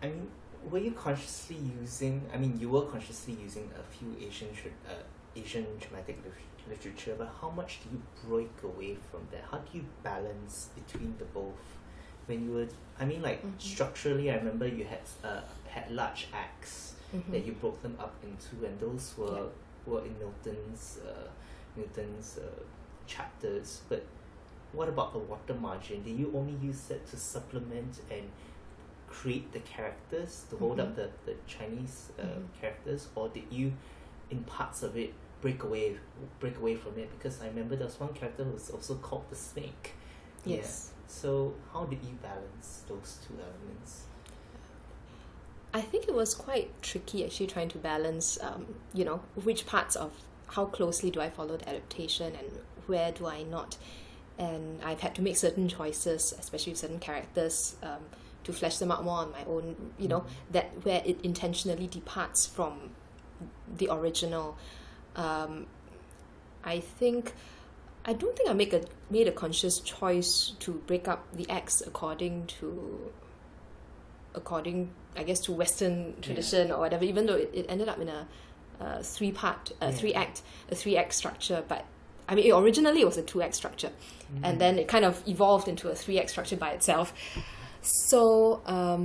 I mean, were you consciously using? I mean, you were consciously using a few Asian dramatic literature, but how much do you break away from that? How do you balance between the both? When you were, I mean, like structurally, I remember you had large acts that you broke them up into, and those were in Milton's chapters. But what about the water margin? Did you only use that to supplement and create the characters, to hold up the Chinese characters, or did you, in parts of it, break away from it? Because I remember there was one character who was also called the Snake. Yes. Yeah. So how did you balance those two elements? I think it was quite tricky actually trying to balance, which parts of how closely do I follow the adaptation and where do I not. And I've had to make certain choices, especially with certain characters, to flesh them out more on my own, that where it intentionally departs from the original. I don't think I made a conscious choice to break up the acts according I guess to Western tradition or whatever, even though it ended up in a three act structure. But I mean, originally it was a 2-act structure, and then it kind of evolved into a 3-act structure by itself. So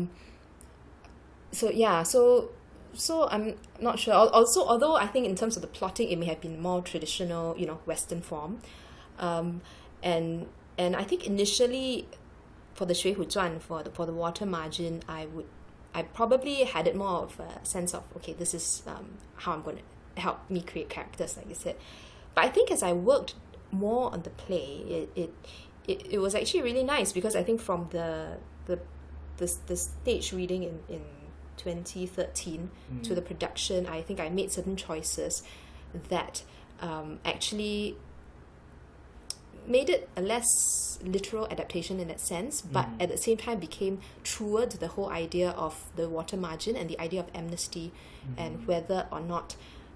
I'm not sure. Also, although I think in terms of the plotting, it may have been more traditional, Western form, and I think initially for the 水浒传, for the water margin, I probably had it more of a sense of, okay, this is how I'm going to help me create characters, like you said. But I think as I worked more on the play, it was actually really nice, because I think from the stage reading in 2013 to the production, I think I made certain choices that actually made it a less literal adaptation in that sense, but at the same time became truer to the whole idea of the water margin and the idea of amnesty, and whether or not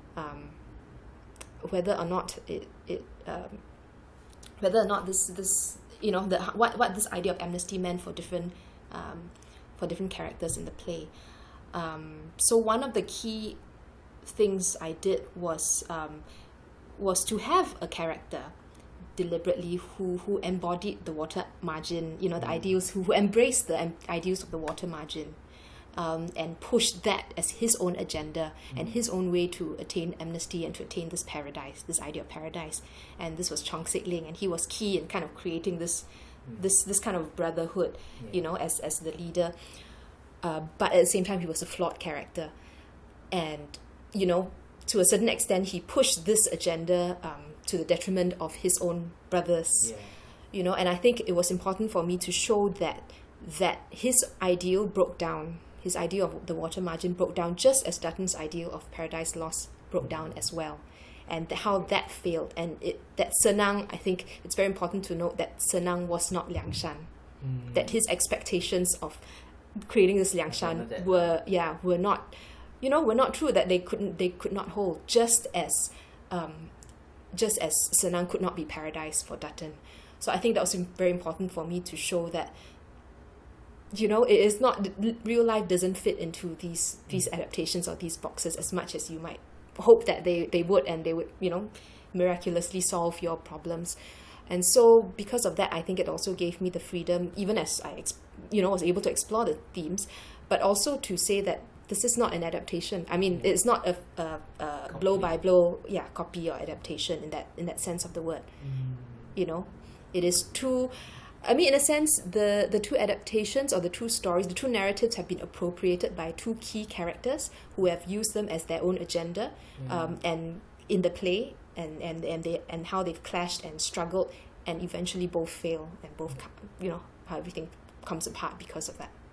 this what this idea of amnesty meant for different characters in the play. So one of the key things I did was to have a character deliberately who embodied the water margin, the ideals, who embraced the ideals of the water margin, and pushed that as his own agenda and his own way to attain amnesty and to attain this paradise, this idea of paradise. And this was Chong Sik Ling, and he was key in kind of creating this kind of brotherhood, as the leader. But at the same time, he was a flawed character, and to a certain extent, he pushed this agenda to the detriment of his own brothers. And I think it was important for me to show that his ideal broke down. His ideal of the water margin broke down, just as Dutton's ideal of paradise lost broke down as well, and how that failed. And that Senang, I think it's very important to note that Senang was not Liangshan. That his expectations of creating this Liangshan were not true. That they could not hold, just as Senang could not be paradise for Dutton. So I think that was very important for me to show that it is not, real life doesn't fit into these adaptations or these boxes as much as you might hope that they would, and they would miraculously solve your problems. And so because of that, I think it also gave me the freedom, even as I was able to explore the themes, but also to say that this is not an adaptation. I mean, it's not a blow by blow copy or adaptation in that sense of the word. It is two. I mean, in a sense, the two adaptations or the two stories, the two narratives have been appropriated by two key characters who have used them as their own agenda, and in the play, and how they've clashed and struggled, and eventually both fail, and both how everything comes apart because of that.